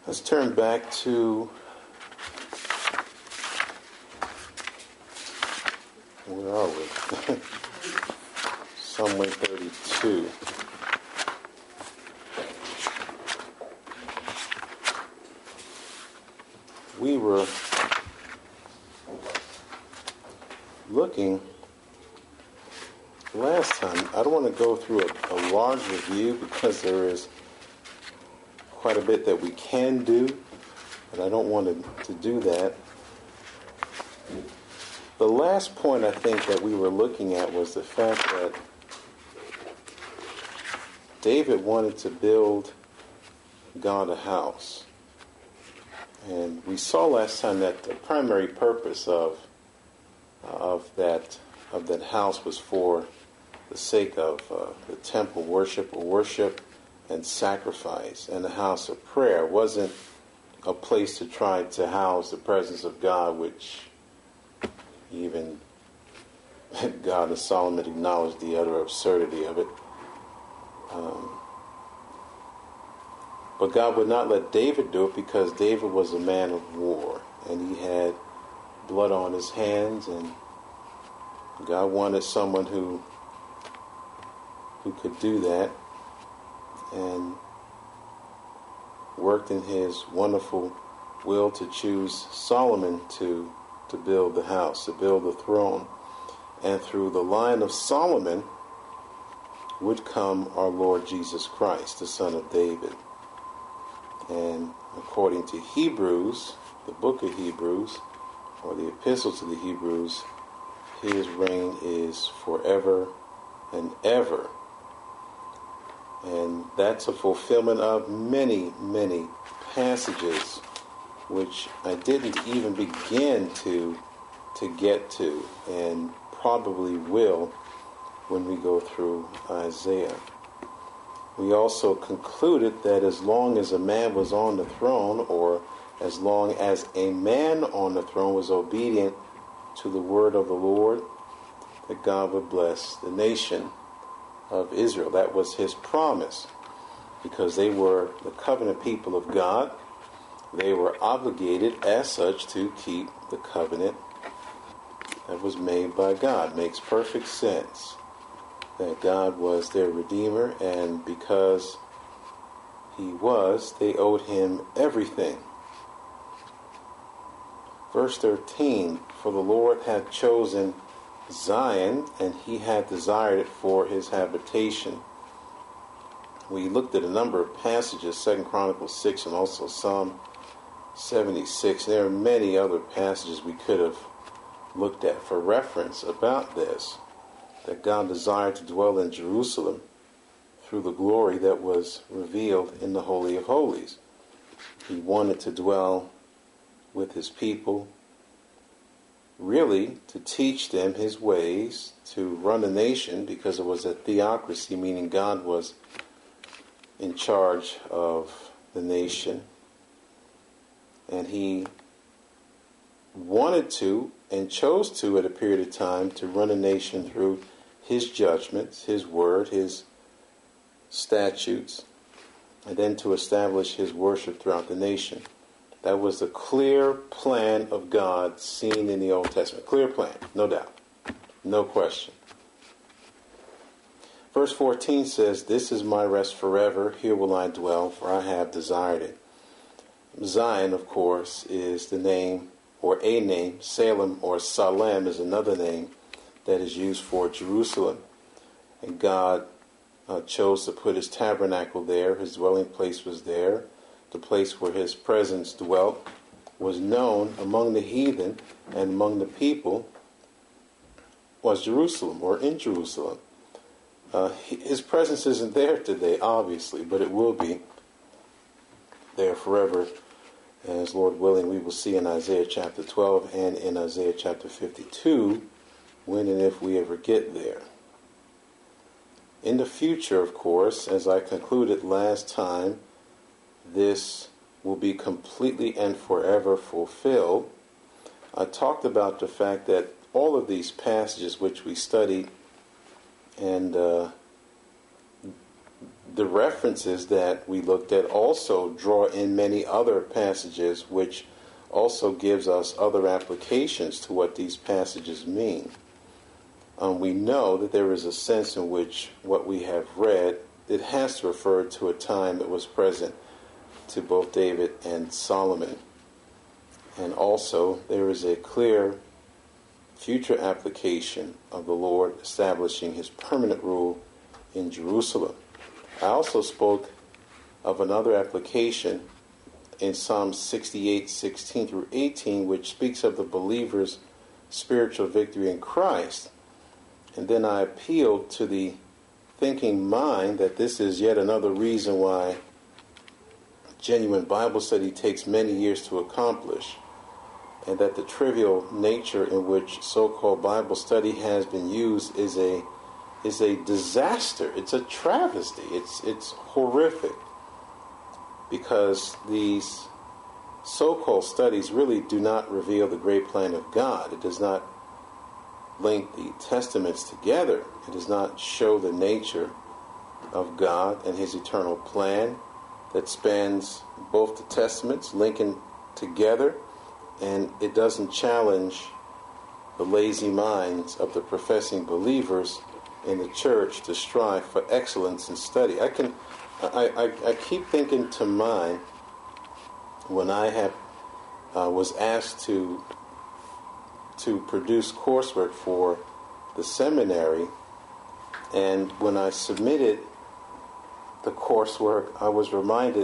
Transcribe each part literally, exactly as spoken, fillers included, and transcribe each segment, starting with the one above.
Let's turn back to where are we? Psalm one thirty-two. We were looking last time. I don't want to go through a, a large review because there is quite a bit that we can do, but I don't want to, to do that. The last point I think that we were looking at was the fact that David wanted to build God a house. And we saw last time that the primary purpose of of that of that house was for the sake of uh, the temple worship or worship and sacrifice, and the house of prayer wasn't a place to try to house the presence of God, which even God and Solomon acknowledged the utter absurdity of it. Um, but God would not let David do it because David was a man of war, and he had blood on his hands, and God wanted someone who who could do that, and worked in his wonderful will to choose Solomon to to build the house, to build the throne. And through the line of Solomon would come our Lord Jesus Christ, the Son of David. And according to Hebrews, the book of Hebrews, or the epistle to the Hebrews, his reign is forever and ever. And that's a fulfillment of many, many passages which I didn't even begin to to get to, and probably will when we go through Isaiah. We also concluded that as long as a man was on the throne, or as long as a man on the throne was obedient to the word of the Lord, that God would bless the nation of Israel. That was his promise, because they were the covenant people of God. They were obligated as such to keep the covenant that was made by God. Makes perfect sense that God was their Redeemer, and because he was, they owed him everything. Verse thirteen, for the Lord hath chosen Zion, and he hath desired it for his habitation. We looked at a number of passages, Second Chronicles six and also Psalm seventy-six. There are many other passages we could have looked at for reference about this, that God desired to dwell in Jerusalem through the glory that was revealed in the Holy of Holies. He wanted to dwell with his people, really to teach them his ways, to run a nation, because it was a theocracy, meaning God was in charge of the nation. And he wanted to and chose to, at a period of time, to run a nation through his judgments, his word, his statutes, and then to establish his worship throughout the nation. That was the clear plan of God seen in the Old Testament. Clear plan, no doubt, no question. Verse fourteen says, this is my rest forever, here will I dwell, for I have desired it. Zion, of course, is the name, or a name. Salem or Salem is another name that is used for Jerusalem. And God uh, chose to put his tabernacle there. His dwelling place was there. The place where his presence dwelt was known among the heathen and among the people was Jerusalem, or in Jerusalem. Uh, his presence isn't there today, obviously, but it will be there forever. As Lord willing, we will see in Isaiah chapter twelve and in Isaiah chapter fifty-two, when and if we ever get there. In the future, of course, as I concluded last time, this will be completely and forever fulfilled. I talked about the fact that all of these passages which we studied and uh, the references that we looked at also draw in many other passages, which also gives us other applications to what these passages mean. Um, we know that there is a sense in which what we have read, it has to refer to a time that was present to both David and Solomon. And also, there is a clear future application of the Lord establishing his permanent rule in Jerusalem. I also spoke of another application in Psalm sixty-eight, sixteen through eighteen, which speaks of the believer's spiritual victory in Christ. And then I appealed to the thinking mind that this is yet another reason why genuine Bible study takes many years to accomplish, and that the trivial nature in which so-called Bible study has been used is a is a disaster. It's a travesty. It's it's horrific, because these so-called studies really do not reveal the great plan of God. It does not link the testaments together. It does not show the nature of God and his eternal plan that spans both the testaments, linking together, and it doesn't challenge the lazy minds of the professing believers in the church to strive for excellence in study. I can, I, I, I keep thinking to mind when I have uh, was asked to to produce coursework for the seminary, and when I submitted the coursework, I was reminded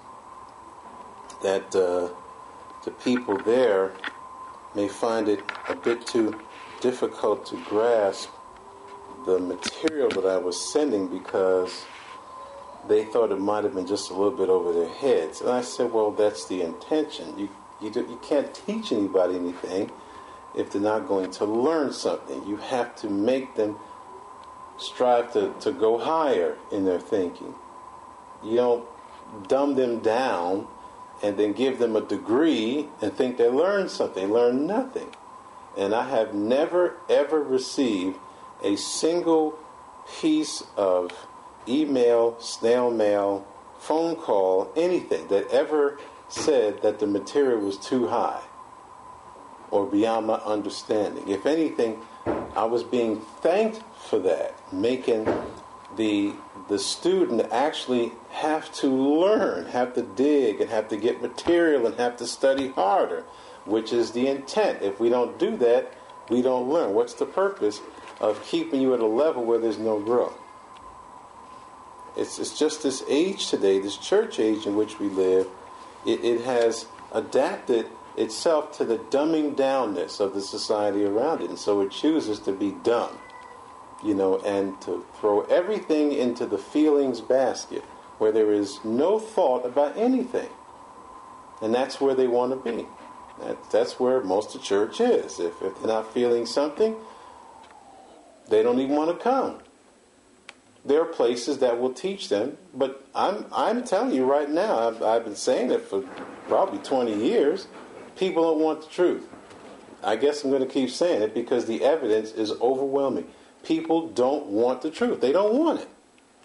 that uh, the people there may find it a bit too difficult to grasp the material that I was sending, because they thought it might have been just a little bit over their heads. And I said, well, that's the intention. You you, do, you can't teach anybody anything if they're not going to learn something. You have to make them strive to, to go higher in their thinking. You don't dumb them down and then give them a degree and think they learned something. They learn nothing. And I have never, ever received a single piece of email, snail mail, phone call, anything that ever said that the material was too high or beyond my understanding. If anything, I was being thanked for that, making the the student actually have to learn, have to dig, and have to get material, and have to study harder, which is the intent. If we don't do that, we don't learn. What's the purpose of keeping you at a level where there's no growth? It's, it's just this age today, this church age in which we live, it, it has adapted itself to the dumbing downness of the society around it. And so it chooses to be dumb, you know, and to throw everything into the feelings basket where there is no thought about anything. And that's where they want to be. That, that's where most of the church is. If, if they're not feeling something, they don't even want to come. There are places that will teach them, but I'm I'm telling you right now, I've, I've been saying it for probably twenty years, people don't want the truth. I guess I'm going to keep saying it because the evidence is overwhelming. People don't want the truth. They don't want it.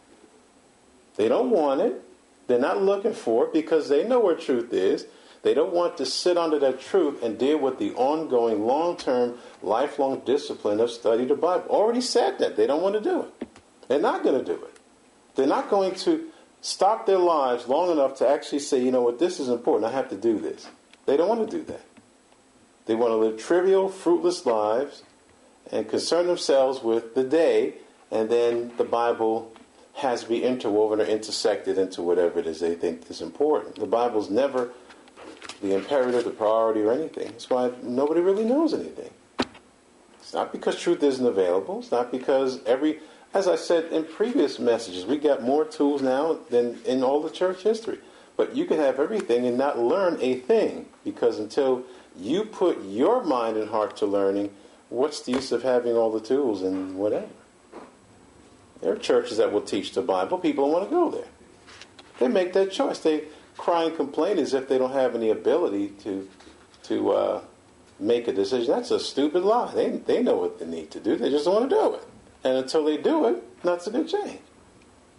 They don't want it. They're not looking for it because they know where truth is. They don't want to sit under that truth and deal with the ongoing, long-term, lifelong discipline of study the Bible. Already said that. They don't want to do it. They're not going to do it. They're not going to stop their lives long enough to actually say, you know what, this is important. I have to do this. They don't want to do that. They want to live trivial, fruitless lives and concern themselves with the day, and then the Bible has to be interwoven or intersected into whatever it is they think is important. The Bible's never the imperative, the priority, or anything. That's why nobody really knows anything. It's not because truth isn't available. It's not because every... As I said in previous messages, we got more tools now than in all the church history. But you can have everything and not learn a thing, because until you put your mind and heart to learning, what's the use of having all the tools and whatever? There are churches that will teach the Bible. People don't want to go there. They make that choice. They cry and complain as if they don't have any ability to to uh, make a decision. That's a stupid lie. They they know what they need to do. They just don't want to do it. And until they do it, nothing's going to change.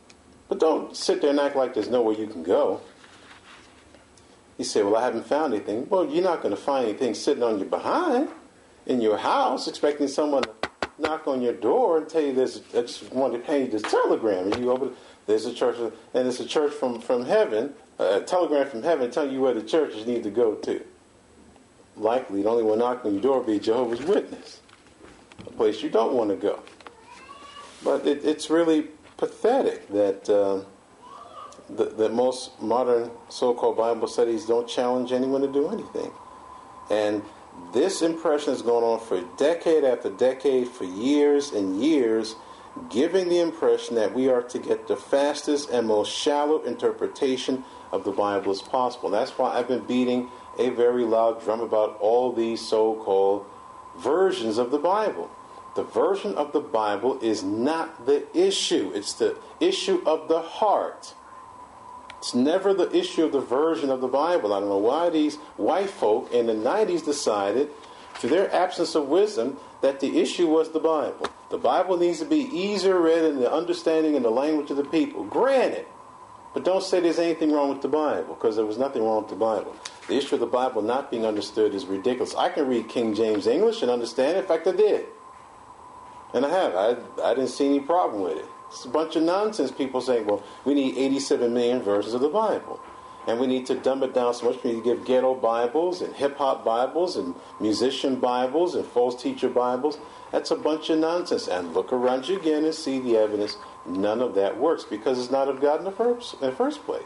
But don't sit there and act like there's nowhere you can go. You say, well, I haven't found anything. Well, you're not going to find anything sitting on your behind in your house expecting someone to knock on your door and tell you there's, I just want to pay you this telegram. And you open, there's a church, and it's a church from, from heaven, a telegram from heaven telling you where the churches need to go to. Likely, the only one knocking on your door will be Jehovah's Witness, a place you don't want to go. But it, it's really pathetic that uh, the, that most modern so-called Bible studies don't challenge anyone to do anything. And this impression has gone on for decade after decade, for years and years, giving the impression that we are to get the fastest and most shallow interpretation of the Bible as possible. And that's why I've been beating a very loud drum about all these so-called versions of the Bible. The version of the Bible is not the issue. It's the issue of the heart. It's never the issue of the version of the Bible. I don't know why these white folk in the nineties decided, through their absence of wisdom, that the issue was the Bible. The Bible needs to be easier read in the understanding and the language of the people. Granted, but don't say there's anything wrong with the Bible, because there was nothing wrong with the Bible. The issue of the Bible not being understood is ridiculous. I can read King James English and understand it. In fact, I did. And I have. I, I didn't see any problem with it. It's a bunch of nonsense. People saying, well, we need eighty-seven million versions of the Bible. And we need to dumb it down so much. We need to give ghetto Bibles and hip-hop Bibles and musician Bibles and false teacher Bibles. That's a bunch of nonsense. And look around you again and see the evidence. None of that works because it's not of God in the first, in the first place.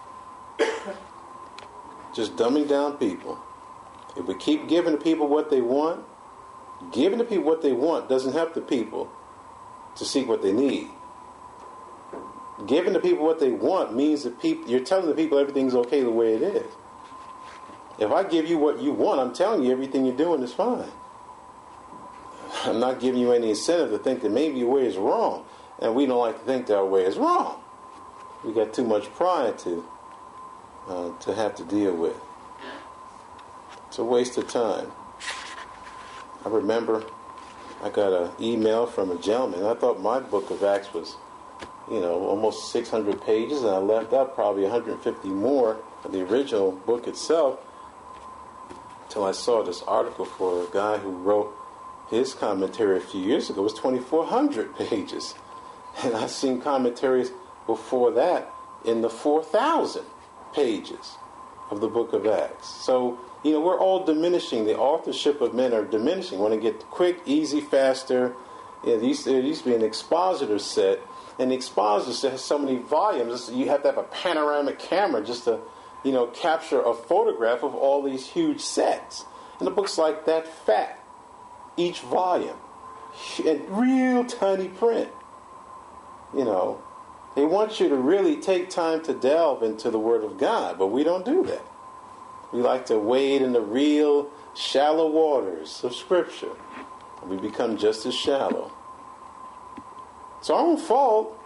Just dumbing down people. If we keep giving the people what they want, giving the people what they want doesn't help the people to seek what they need. Giving the people what they want means that people, you're telling the people everything's okay the way it is. If I give you what you want, I'm telling you everything you're doing is fine. I'm not giving you any incentive to think that maybe your way is wrong. And we don't like to think that our way is wrong. We got too much pride to uh, to have to deal with. It's a waste of time. I remember I got an email from a gentleman. I thought my book of Acts was, you know, almost six hundred pages, and I left out probably one hundred fifty more of the original book itself until I saw this article for a guy who wrote his commentary a few years ago. It was twenty-four hundred pages. And I've seen commentaries before that in the four thousand pages of the book of Acts. So, you know, we're all diminishing. The authorship of men are diminishing. Want to get quick, easy, faster. You know, there, used to, there used to be an expositor set, and the expositor set has so many volumes. You have to have a panoramic camera just to, you know, capture a photograph of all these huge sets. And the book's like that fat, each volume, and real tiny print. You know, they want you to really take time to delve into the Word of God, but we don't do that. We like to wade in the real shallow waters of Scripture. We become just as shallow. It's our own fault.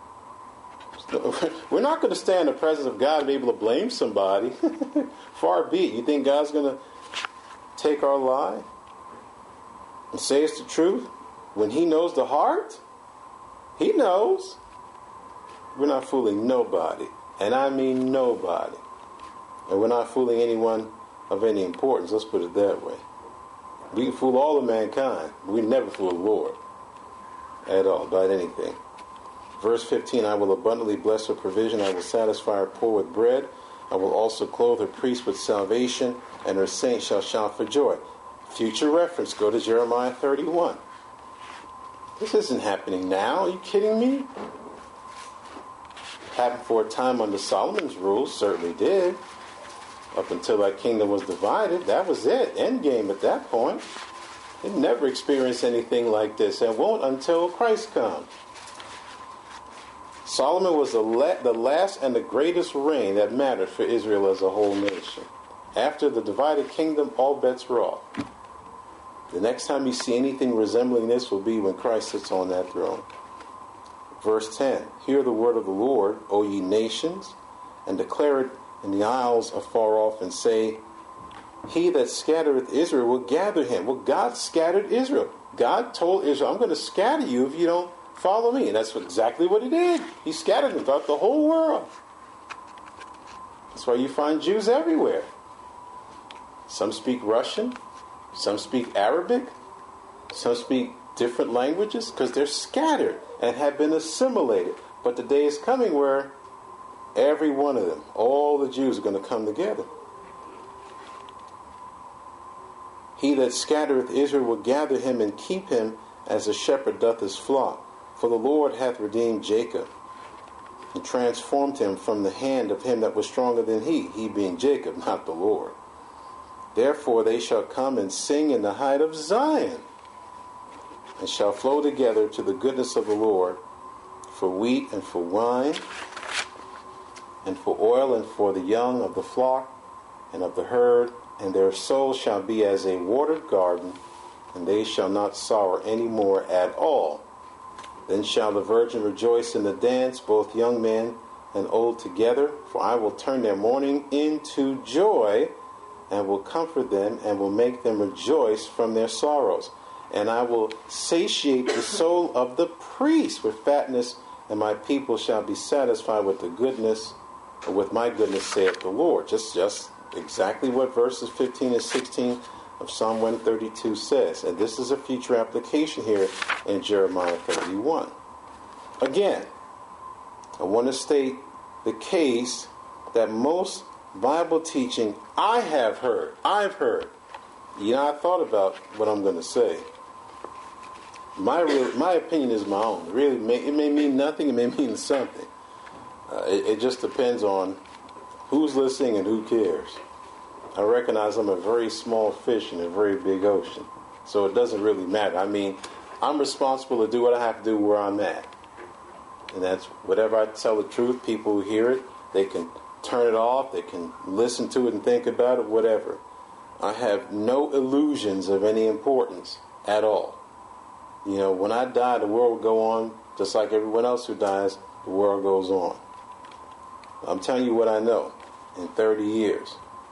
We're not going to stand in the presence of God and be able to blame somebody. Far be it. You think God's going to take our lie and say it's the truth when He knows the heart? He knows. We're not fooling nobody. And I mean nobody. And we're not fooling anyone of any importance. Let's put it that way. We can fool all of mankind, but we never fool the Lord at all, about anything. Verse fifteen, I will abundantly bless her provision. I will satisfy her poor with bread. I will also clothe her priests with salvation, and her saints shall shout for joy. Future reference, go to Jeremiah thirty-one. This isn't happening now. Are you kidding me? Happened for a time under Solomon's rule, certainly did. Up until that kingdom was divided, that was it. End game at that point. It never experienced anything like this, and won't until Christ comes. Solomon was the, la- the last and the greatest reign that mattered for Israel as a whole nation. After the divided kingdom, all bets were off. The next time you see anything resembling this will be when Christ sits on that throne. Verse ten, hear the word of the Lord, O ye nations, and declare it in the isles afar off, and say, he that scattereth Israel will gather him. Well, God scattered Israel. God told Israel, I'm going to scatter you if you don't Follow me. And that's exactly what he did. He scattered them throughout the whole world. That's why you find Jews everywhere. Some speak Russian. Some speak Arabic. Some speak different languages because they're scattered and have been assimilated. But the day is coming where every one of them, all the Jews, are going to come together. He that scattereth Israel will gather him and keep him as a shepherd doth his flock. For the Lord hath redeemed Jacob and transformed him from the hand of him that was stronger than he, he being Jacob, not the Lord. Therefore they shall come and sing in the height of Zion, and shall flow together to the goodness of the Lord, for wheat and for wine, and for oil and for the young of the flock and of the herd, and their soul shall be as a watered garden, and they shall not sorrow any more at all. Then shall the virgin rejoice in the dance, both young men and old together, for I will turn their mourning into joy, and will comfort them, and will make them rejoice from their sorrows. And I will satiate the soul of the priest with fatness, and my people shall be satisfied with the goodness, or with my goodness, saith the Lord. Just, just exactly what verses fifteen and sixteen of Psalm one thirty-two says. And this is a future application here in Jeremiah thirty-one. Again, I want to state the case that most Bible teaching I have heard, I've heard, you know, I thought about what I'm going to say. My real, my opinion is my own. It really, may, it may mean nothing. It may mean something. Uh, it, it just depends on who's listening and who cares. I recognize I'm a very small fish in a very big ocean, so it doesn't really matter. I mean, I'm responsible to do what I have to do where I'm at, and that's whatever I tell the truth. People who hear it, they can turn it off. They can listen to it and think about it. Whatever. I have no illusions of any importance at all. You know, when I die, the world will go on just like everyone else who dies. The world goes on. I'm telling you what I know in thirty years.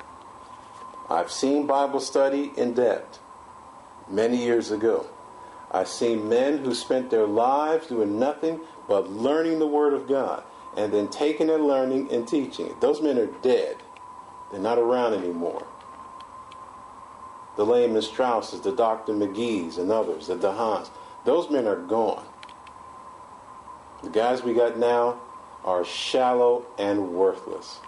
I've seen Bible study in depth many years ago. I've seen men who spent their lives doing nothing but learning the Word of God and then taking their learning and teaching it. Those men are dead. They're not around anymore. The Lehman Strausses, the Doctor McGee's and others, the DeHaans, those men are gone. The guys we got now are shallow and worthless.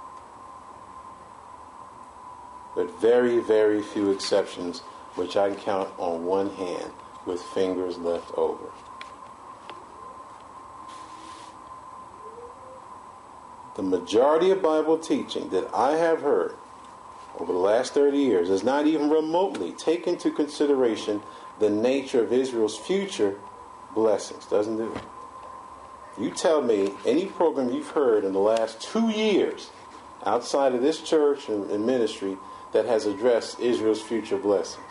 But very, very few exceptions, which I can count on one hand with fingers left over. The majority of Bible teaching that I have heard over the last thirty years does not even remotely take into consideration the nature of Israel's future blessings. Doesn't do it. You tell me any program you've heard in the last two years outside of this church and, and ministry that has addressed Israel's future blessings.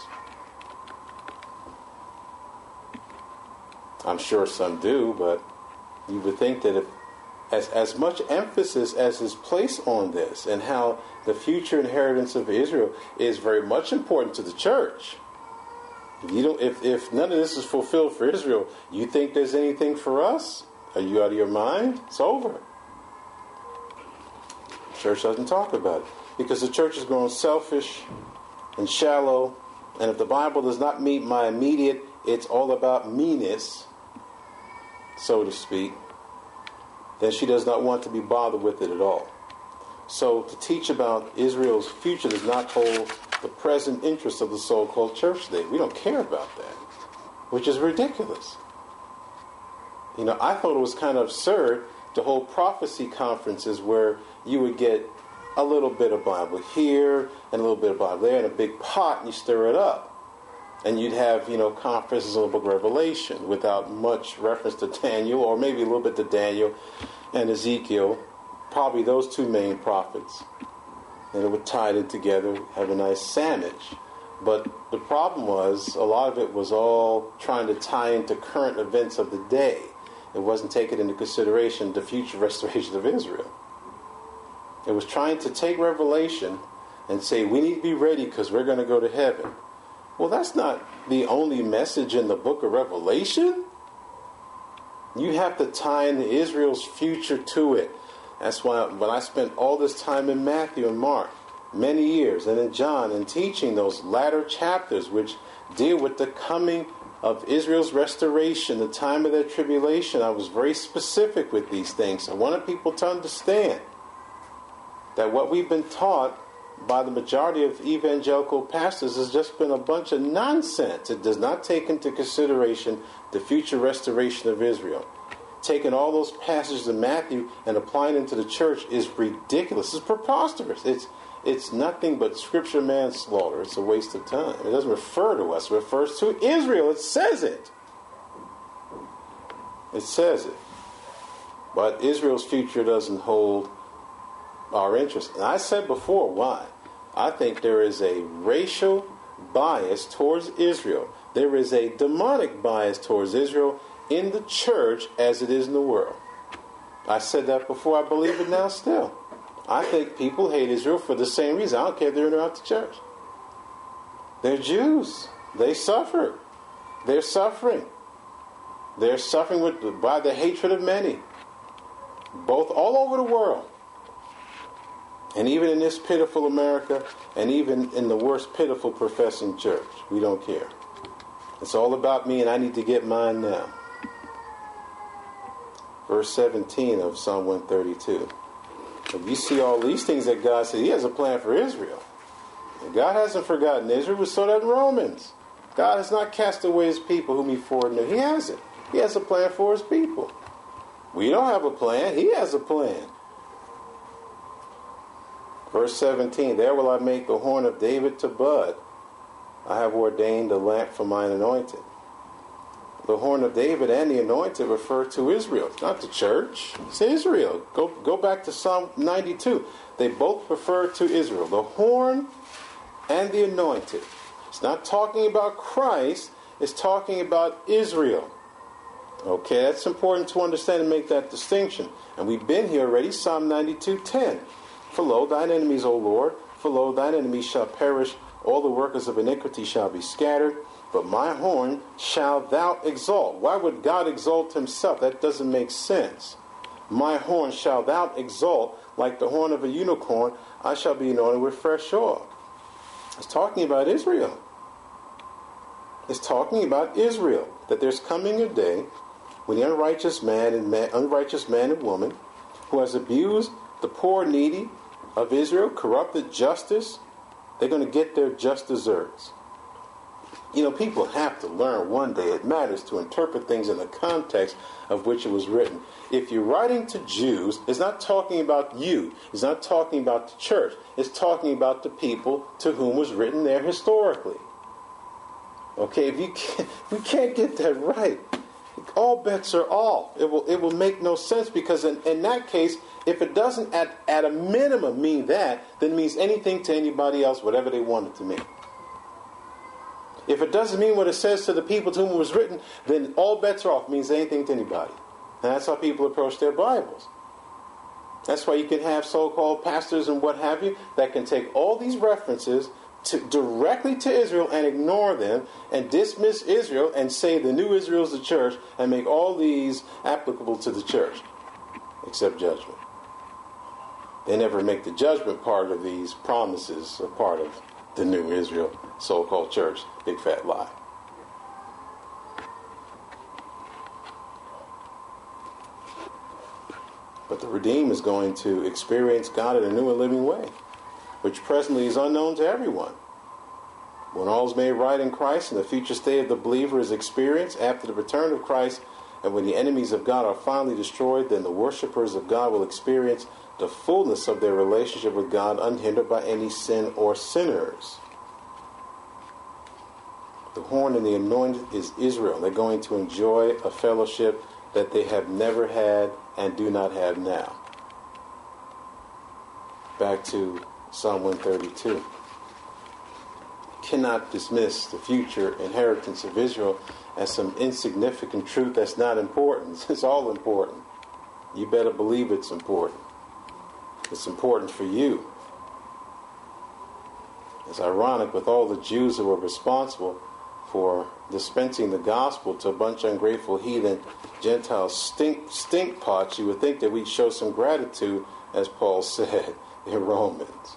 I'm sure some do, but you would think that if as, as much emphasis as is placed on this and how the future inheritance of Israel is very much important to the church. If, you don't, if, if none of this is fulfilled for Israel, you think there's anything for us? Are you out of your mind? It's over. The church doesn't talk about it because the church is growing selfish and shallow, and if the Bible does not meet my immediate, it's all about meanness, so to speak, then she does not want to be bothered with it at all. So to teach about Israel's future does not hold the present interest of the so-called church today. We don't care about that, which is ridiculous. You know, I thought it was kind of absurd to hold prophecy conferences where you would get a little bit of Bible here and a little bit of Bible there in a big pot, and you stir it up. And you'd have, you know, conferences on the book of Revelation without much reference to Daniel, or maybe a little bit to Daniel and Ezekiel, probably those two main prophets. And it would tie it together, have a nice sandwich. But the problem was, a lot of it was all trying to tie into current events of the day. It wasn't taking into consideration the future restoration of Israel. It was trying to take Revelation and say, we need to be ready because we're going to go to heaven. Well, that's not the only message in the book of Revelation. You have to tie in Israel's future to it. That's why when I spent all this time in Matthew and Mark, many years, and in John, and teaching those latter chapters which deal with the coming of Israel's restoration, the time of their tribulation, I was very specific with these things. I wanted people to understand that what we've been taught by the majority of evangelical pastors has just been a bunch of nonsense. It does not take into consideration the future restoration of Israel. Taking all those passages in Matthew and applying them to the church is ridiculous. It's preposterous. It's it's nothing but scripture manslaughter. It's a waste of time. It doesn't refer to us. It refers to Israel. It says it. It says it. But Israel's future doesn't hold our interest. And I said before why. I think there is a racial bias towards Israel. There is a demonic bias towards Israel in the church as it is in the world. I said that before. I believe it now still. I think people hate Israel for the same reason. I don't care if they're in or out the church. They're Jews. They suffer. They're suffering. They're suffering with, by the hatred of many. Both all over the world. And even in this pitiful America, and even in the worst pitiful professing church. We don't care. It's all about me and I need to get mine now. Verse seventeen of Psalm one thirty-two. If you see all these things that God said, He has a plan for Israel. And God hasn't forgotten Israel. We saw that in Romans. God has not cast away His people whom He foreknew. He hasn't. He has a plan for His people. We don't have a plan. He has a plan. Verse seventeen, there will I make the horn of David to bud. I have ordained a lamp for mine anointed. The horn of David and the anointed refer to Israel. It's not the church. It's Israel. Go, go back to Psalm ninety-two. They both refer to Israel. The horn and the anointed. It's not talking about Christ. It's talking about Israel. Okay, that's important to understand and make that distinction. And we've been here already. Psalm ninety-two ten. For lo, thine enemies, O Lord, for lo, thine enemies shall perish. All the workers of iniquity shall be scattered. But my horn shalt thou exalt. Why would God exalt Himself? That doesn't make sense. My horn shalt thou exalt like the horn of a unicorn. I shall be anointed with fresh oil. It's talking about Israel. It's talking about Israel. That there's coming a day when the unrighteous man and man, unrighteous man and woman who has abused the poor needy of Israel, corrupted justice, they're going to get their just deserts. You know, people have to learn one day. It matters to interpret things in the context of which it was written. If you're writing to Jews, it's not talking about you. It's not talking about the church. It's talking about the people to whom was written there historically. Okay, if you can't, if we can't get that right, all bets are off. It will it will make no sense because in, in that case, if it doesn't at, at a minimum mean that, then it means anything to anybody else, whatever they want it to mean. If it doesn't mean what it says to the people to whom it was written, then all bets are off. It means anything to anybody. And that's how people approach their Bibles. That's why you can have so-called pastors and what have you that can take all these references to, directly to Israel and ignore them and dismiss Israel and say the new Israel is the church and make all these applicable to the church, except judgment. They never make the judgment part of these promises a part of the new Israel, so-called church. Big fat lie. But the redeemed is going to experience God in a new and living way, which presently is unknown to everyone. When all is made right in Christ and the future state of the believer is experienced after the return of Christ, and when the enemies of God are finally destroyed, then the worshipers of God will experience the fullness of their relationship with God unhindered by any sin or sinners. The horn and the anointed is Israel. They're going to enjoy a fellowship that they have never had and do not have now. Back to Psalm one thirty-two. Cannot dismiss the future inheritance of Israel as some insignificant truth that's not important. It's all important. You better believe it's important. It's important for you. It's ironic with all the Jews who were responsible for dispensing the gospel to a bunch of ungrateful heathen Gentile stink, stink pots, you would think that we'd show some gratitude, as Paul said in Romans.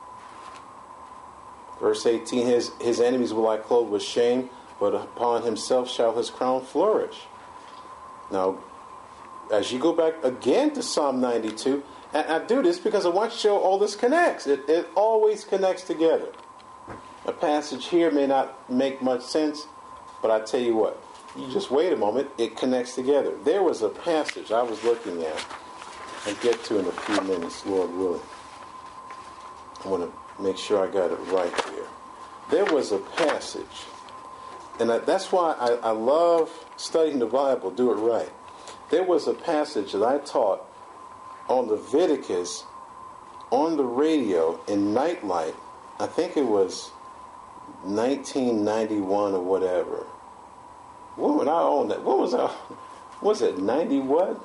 Verse eighteen, his, his enemies will I clothe with shame, but upon himself shall his crown flourish. Now, as you go back again to Psalm ninety-two, and I do this because I want to show all this connects. It, it always connects together. A passage here may not make much sense, but I tell you what, you just wait a moment, it connects together. There was a passage I was looking at, I'll get to in a few minutes, Lord willing. I want to make sure I got it right here. There was a passage, and I, that's why I, I love studying the Bible, do it right. There was a passage that I taught on Leviticus on the radio in Nightlight. I think it was nineteen ninety-one or whatever. What would I own that? What was I? Was it ninety what?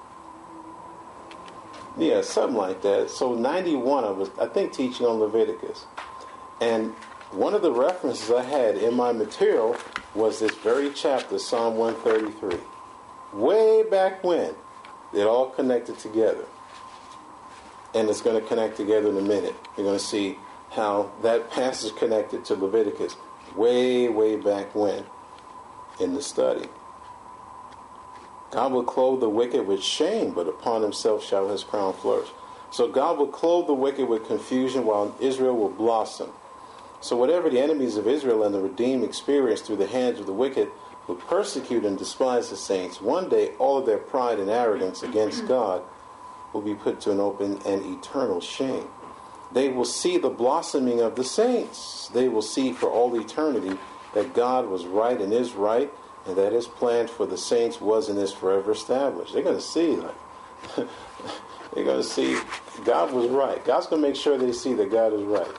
Yeah, something like that. So ninety-one, I was, I think, teaching on Leviticus, and one of the references I had in my material was this very chapter, Psalm one thirty-three. Way back when, it all connected together, and it's going to connect together in a minute. You're going to see how that passage connected to Leviticus way, way back when in the study. God will clothe the wicked with shame, but upon himself shall his crown flourish. So God will clothe the wicked with confusion while Israel will blossom. So whatever the enemies of Israel and the redeemed experience through the hands of the wicked will persecute and despise the saints, one day all of their pride and arrogance against God will be put to an open and eternal shame. They will see the blossoming of the saints. They will see for all eternity that God was right and is right, and that his plan for the saints was and is forever established. They're going to see, like, they're going to see God was right. God's going to make sure they see that God is right.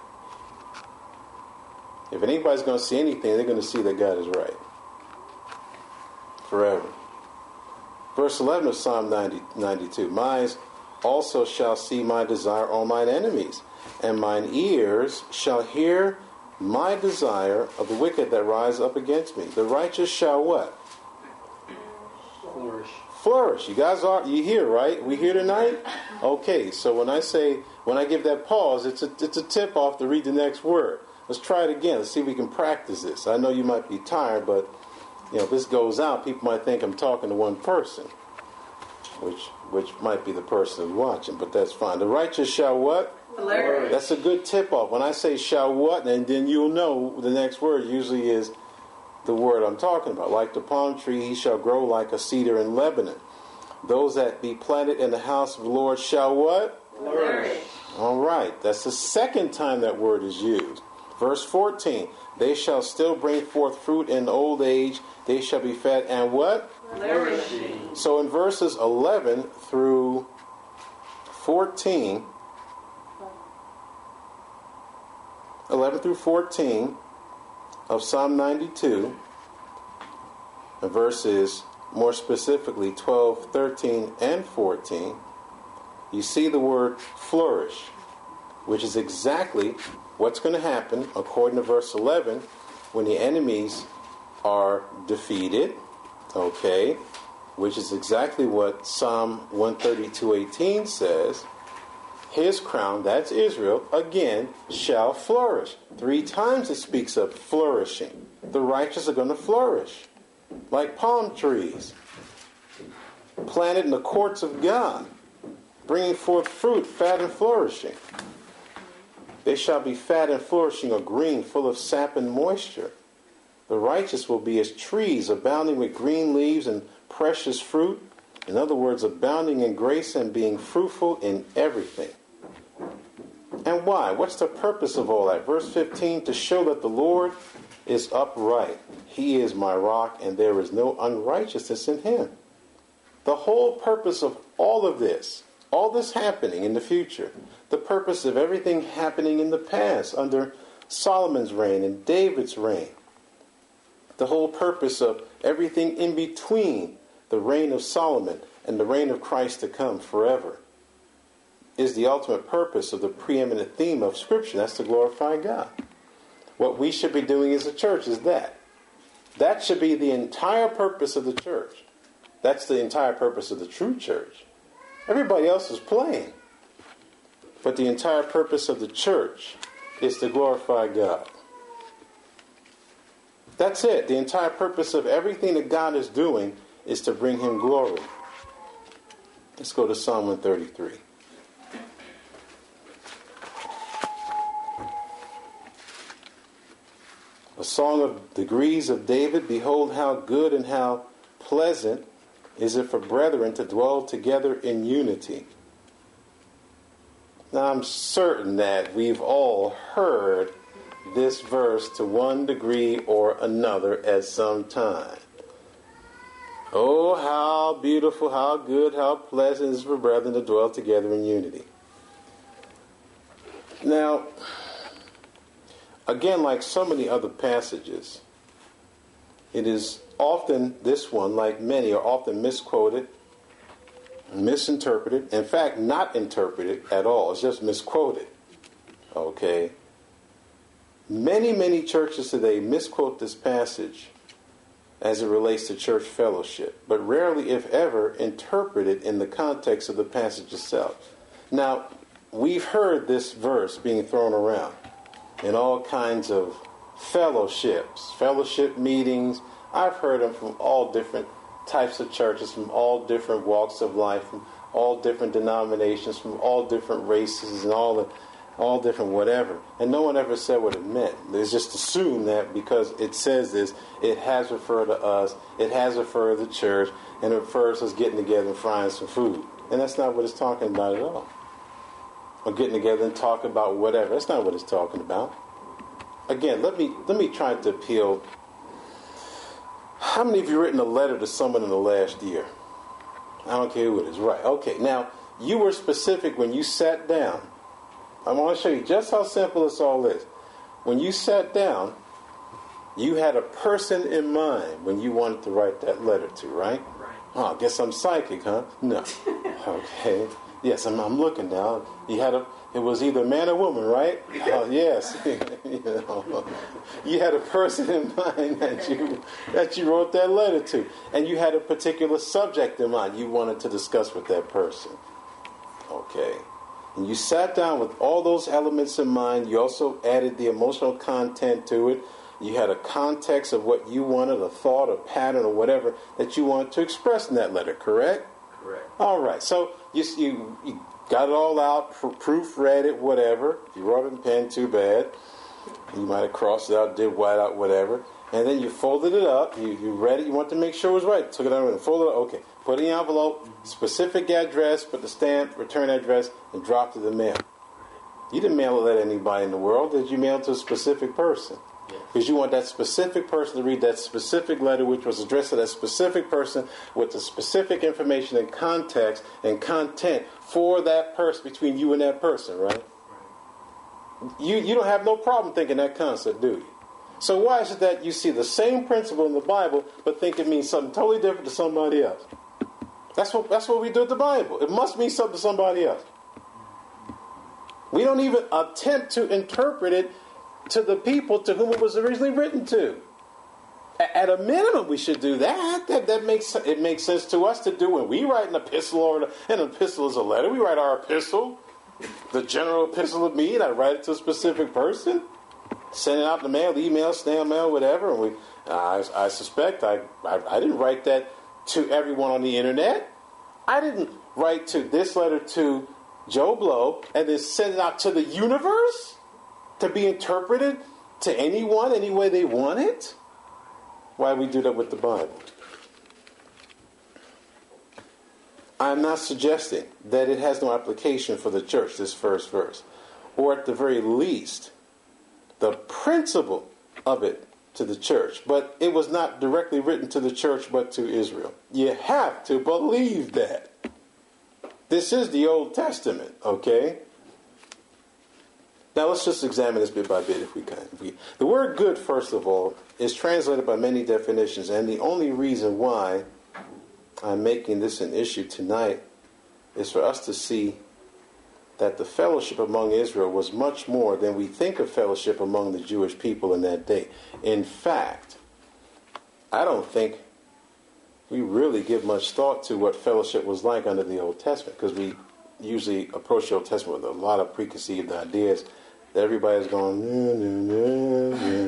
If anybody's going to see anything, they're going to see that God is right. Forever. Verse eleven of Psalm ninety, ninety-two. My eyes also shall see my desire on mine enemies, and mine ears shall hear my desire of the wicked that rise up against me. The righteous shall what? Flourish. Flourish. You guys are, you here, right? We here tonight? Okay, so when I say, when I give that pause, it's a, it's a tip off to read the next word. Let's try it again. Let's see if we can practice this. I know you might be tired, but you know, if this goes out, people might think I'm talking to one person, which which might be the person who's watching, but that's fine. The righteous shall what? Flourish. That's a good tip-off. When I say shall what, and then you'll know the next word usually is the word I'm talking about. Like the palm tree, he shall grow like a cedar in Lebanon. Those that be planted in the house of the Lord shall what? Flourish. All right. That's the second time that word is used. Verse fourteen. They shall still bring forth fruit in old age. They shall be fat and what? Flourishing. So in verses eleven through fourteen, eleven through fourteen of Psalm ninety-two, and verses more specifically twelve, thirteen, and fourteen, you see the word flourish, which is exactly what's going to happen according to verse eleven when the enemies are defeated, okay, which is exactly what Psalm one thirty-two eighteen says. His crown, that's Israel, again, shall flourish. Three times it speaks of flourishing. The righteous are going to flourish like palm trees, planted in the courts of God, bringing forth fruit, fat and flourishing. They shall be fat and flourishing, or green, full of sap and moisture. The righteous will be as trees, abounding with green leaves and precious fruit. In other words, abounding in grace and being fruitful in everything. And why? What's the purpose of all that? Verse fifteen, to show that the Lord is upright. He is my rock, and there is no unrighteousness in him. The whole purpose of all of this, all this happening in the future, the purpose of everything happening in the past under Solomon's reign and David's reign, the whole purpose of everything in between the reign of Solomon and the reign of Christ to come forever, is the ultimate purpose of the preeminent theme of Scripture. That's to glorify God. What we should be doing as a church is that. That should be the entire purpose of the church. That's the entire purpose of the true church. Everybody else is playing. But the entire purpose of the church is to glorify God. That's it. The entire purpose of everything that God is doing is to bring him glory. Let's go to Psalm one thirty-three. A song of degrees of David. Behold how good and how pleasant is it for brethren to dwell together in unity. Now I'm certain that we've all heard this verse to one degree or another at some time. Oh, how beautiful, how good, how pleasant is it for brethren to dwell together in unity. Now, again, like so many other passages, it is often, this one, like many, are often misquoted, misinterpreted. In fact, not interpreted at all. It's just misquoted. Okay? Many, many churches today misquote this passage as it relates to church fellowship, but rarely, if ever, interpret it in the context of the passage itself. Now, we've heard this verse being thrown around in all kinds of fellowships, fellowship meetings. I've heard them from all different types of churches, from all different walks of life, from all different denominations, from all different races, and all the, all different whatever. And no one ever said what it meant. They just assumed that because it says this, it has referred to us, it has referred to the church, and it refers to us getting together and frying some food. And that's not what it's talking about at all. Or getting together and talking about whatever. That's not what it's talking about. Again, let me let me try to appeal. How many of you written a letter to someone in the last year? I don't care who it is. Right. Okay. Now, you were specific when you sat down. I want to show you just how simple this all is. When you sat down, you had a person in mind when you wanted to write that letter to, right? Right. Oh, I guess I'm psychic, huh? No. Okay. Yes, I'm, I'm looking now. You had a. It was either man or woman, right? Uh, yes. you know, you had a person in mind that you that you wrote that letter to, and you had a particular subject in mind you wanted to discuss with that person. Okay. And you sat down with all those elements in mind. You also added the emotional content to it. You had a context of what you wanted, a thought, a pattern, or whatever that you wanted to express in that letter, correct? Correct. All right. So you, you, you got it all out, pr- proofread it, whatever. If you wrote it in pen, too bad. You might have crossed it out, did white out, whatever. And then you folded it up. You, you read it. You wanted to make sure it was right. Took it out and folded it up. Okay. Put it in the envelope, specific address, put the stamp, return address, and dropped it in the mail. You didn't mail it to anybody in the world. Did you mail it to a specific person? Because you want that specific person to read that specific letter, which was addressed to that specific person with the specific information and context and content for that person, between you and that person, right? You you don't have no problem thinking that concept, do you? So why is it that you see the same principle in the Bible, but think it means something totally different to somebody else? That's what that's what we do with the Bible. It must mean something to somebody else. We don't even attempt to interpret it to the people to whom it was originally written to. At a minimum, we should do that. That that makes it makes sense to us to do when we write an epistle, or an epistle is a letter. We write our epistle, the general epistle of me, and I write it to a specific person, send it out in the mail, email, snail mail, whatever. And we, I, I suspect I, I I didn't write that to everyone on the internet. I didn't write to this letter to Joe Blow and then send it out to the universe to be interpreted to anyone any way they want it. Why we do that with the Bible? I'm not suggesting that it has no application for the church, this first verse. Or at the very least, the principle of it to the church. But it was not directly written to the church, but to Israel. You have to believe that. This is the Old Testament, okay? Now let's just examine this bit by bit if we can. If we, the word good, first of all, is translated by many definitions, and the only reason why I'm making this an issue tonight is for us to see that the fellowship among Israel was much more than we think of fellowship among the Jewish people in that day. In fact, I don't think we really give much thought to what fellowship was like under the Old Testament, because we usually approach the Old Testament with a lot of preconceived ideas. Everybody's going, and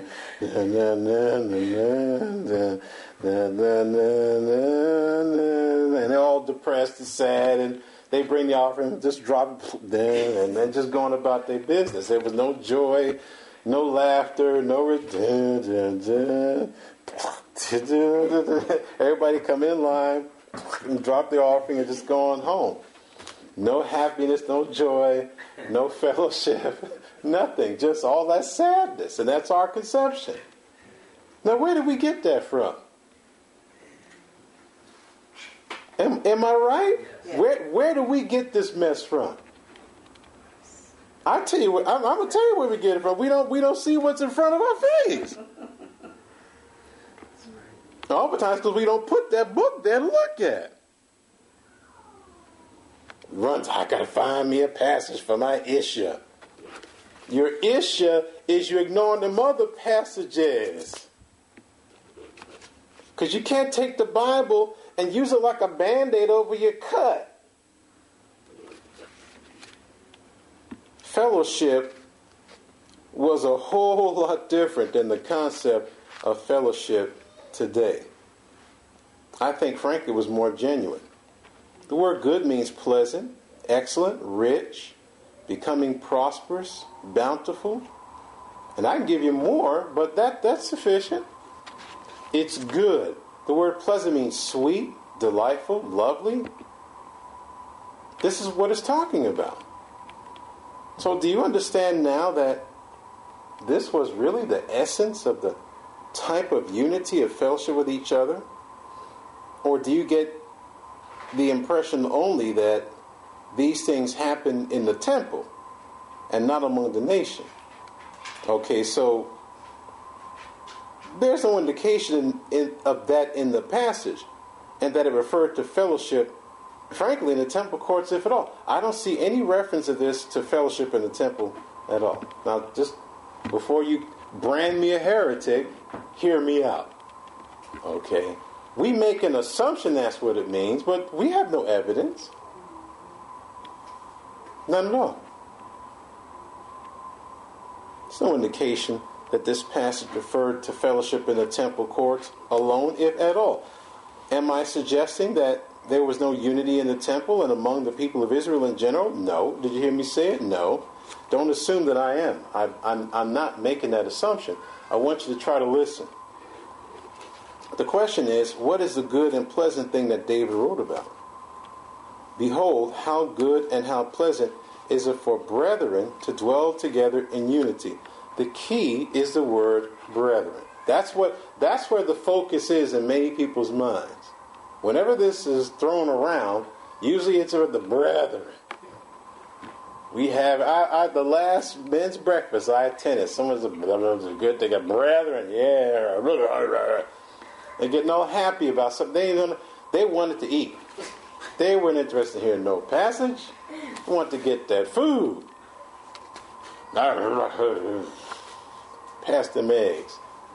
they're all depressed and sad, and they bring the offering, just drop it, and then just going about their business. There was no joy, no laughter, no. Everybody come in line and drop their offering and just go on home. No happiness, no joy, no fellowship. Nothing, just all that sadness, and that's our conception. Now, where did we get that from? Am, am I right? Yes. Where where do we get this mess from? I tell you what, I'm, I'm gonna tell you where we get it from. We don't we don't see what's in front of our face. Oftentimes, because we don't put that book there to look at. Runs, I gotta find me a passage for my issue. Your issue is you ignoring them other passages. Because you can't take the Bible and use it like a Band-Aid over your cut. Fellowship was a whole lot different than the concept of fellowship today. I think, frankly, it was more genuine. The word good means pleasant, excellent, rich, becoming prosperous, bountiful. And I can give you more, but that, that's sufficient. It's good. The word pleasant means sweet, delightful, lovely. This is what it's talking about. So do you understand now that this was really the essence of the type of unity of fellowship with each other? Or do you get the impression only that these things happen in the temple and not among the nation? Okay, so there's no indication in, in, of that in the passage, and that it referred to fellowship, frankly, in the temple courts, if at all. I don't see any reference of this to fellowship in the temple at all. Now, just before you brand me a heretic, hear me out. Okay? We make an assumption that's what it means, but we have no evidence. None at all. There's no indication that this passage referred to fellowship in the temple courts alone, if at all. Am I suggesting that there was no unity in the temple and among the people of Israel in general? No. Did you hear me say it? No. Don't assume that I am. I, I'm, I'm not making that assumption. I want you to try to listen. The question is, what is the good and pleasant thing that David wrote about? Behold, how good and how pleasant is it for brethren to dwell together in unity. The key is the word brethren. That's what. That's where the focus is in many people's minds. Whenever this is thrown around, usually it's with the brethren. We have I, I, the last men's breakfast I attended. Someone's a, a good. They got brethren, yeah. They're getting all happy about something. They don't. They wanted to eat. They weren't interested in hearing no passage. They wanted to get that food. Pass them eggs.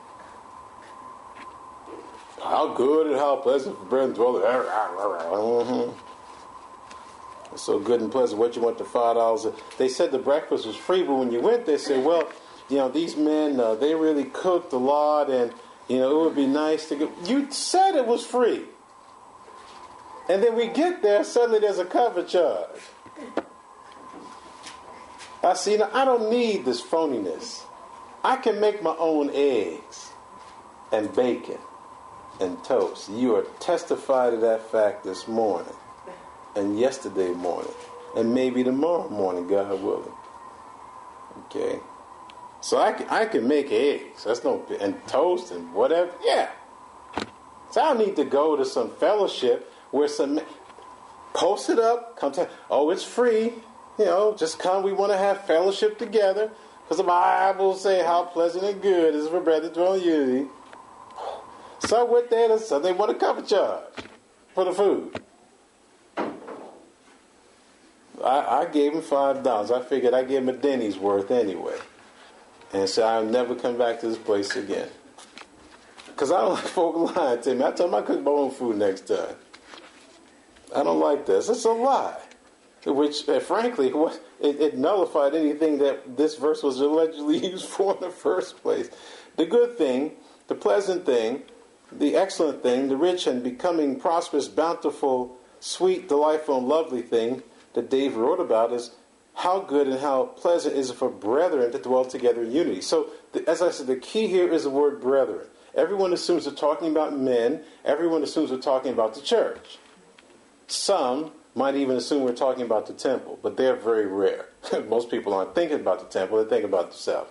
How good and how pleasant for brethren dwell. Mm-hmm. It's so good and pleasant. What you want for five dollars? They said the breakfast was free, but when you went, they said, "Well, you know, these men uh, they really cooked a lot, and you know, it would be nice to go." You said it was free, and then we get there. Suddenly, there's a cover charge. I see. Now, I don't need this phoniness. I can make my own eggs and bacon and toast. You are testify to that fact this morning and yesterday morning and maybe tomorrow morning, God willing. Okay. So I can, I can make eggs. That's no, and toast and whatever. Yeah. So I don't need to go to some fellowship where some, post it up, come to, oh, it's free. You know, just come. We want to have fellowship together. Because the Bible say how pleasant and good is for brethren to dwell in unity. So with that, so they want a cover charge for the food. I, I gave him five dollars. I figured I gave him a Denny's worth anyway. And so I'll never come back to this place again. Because I don't like folk lying to me. I tell them I cook my own food next time. I don't like this. It's a lie. Which, uh, frankly, what, it, it nullified anything that this verse was allegedly used for in the first place. The good thing, the pleasant thing, the excellent thing, the rich and becoming prosperous, bountiful, sweet, delightful, and lovely thing that David wrote about is how good and how pleasant is it for brethren to dwell together in unity. So, the, as I said, the key here is the word brethren. Everyone assumes we're talking about men. Everyone assumes we're talking about the church. Some might even assume we're talking about the temple, but they're very rare. Most people aren't thinking about the temple, they're thinking about themselves.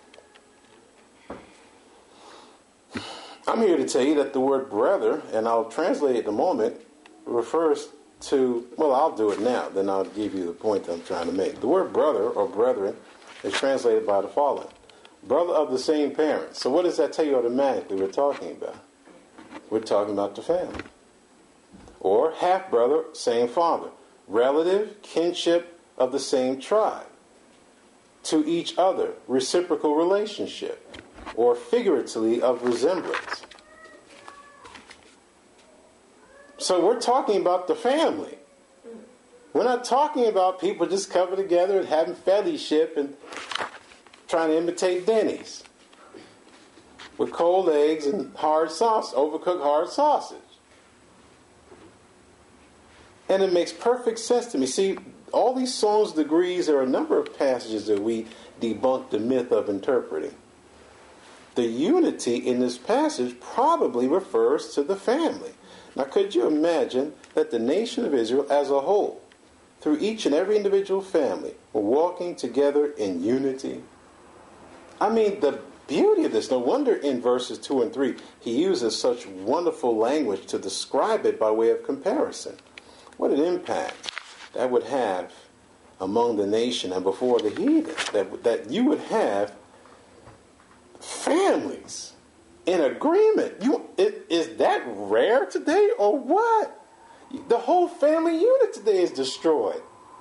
I'm here to tell you that the word brother, and I'll translate it in a moment, refers to, well, I'll do it now, then I'll give you the point I'm trying to make. The word brother or brethren is translated by the following. Brother of the same parents. So what does that tell you automatically we're talking about? We're talking about the family. Or half-brother, same father. Relative, kinship of the same tribe. To each other, reciprocal relationship. Or figuratively of resemblance. So we're talking about the family. We're not talking about people just coming together and having fellowship and trying to imitate Denny's with cold eggs and hard sauce, overcooked hard sausage. And it makes perfect sense to me. See, all these songs, degrees, there are a number of passages that we debunk the myth of interpreting. The unity in this passage probably refers to the family. Now, could you imagine that the nation of Israel as a whole, through each and every individual family, were walking together in unity? I mean, the beauty of this, no wonder in verses two and three, he uses such wonderful language to describe it by way of comparison. What an impact that would have among the nation and before the heathen, that, that you would have families in agreement. You, it, is that rare today or what? The whole family unit today is destroyed.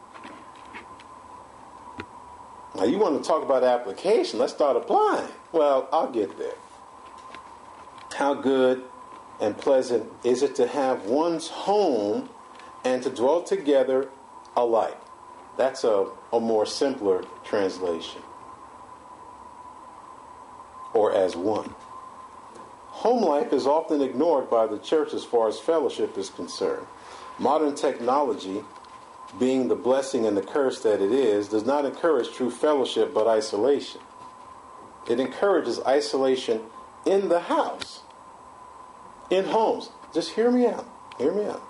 Now you want to talk about application, let's start applying. Well, I'll get there. How good and pleasant is it to have one's home and to dwell together alike? That's a, a more simpler translation. Or as one. Home life is often ignored by the church as far as fellowship is concerned. Modern technology, being the blessing and the curse that it is, does not encourage true fellowship but isolation. It encourages isolation in the house, in homes. Just hear me out. Hear me out.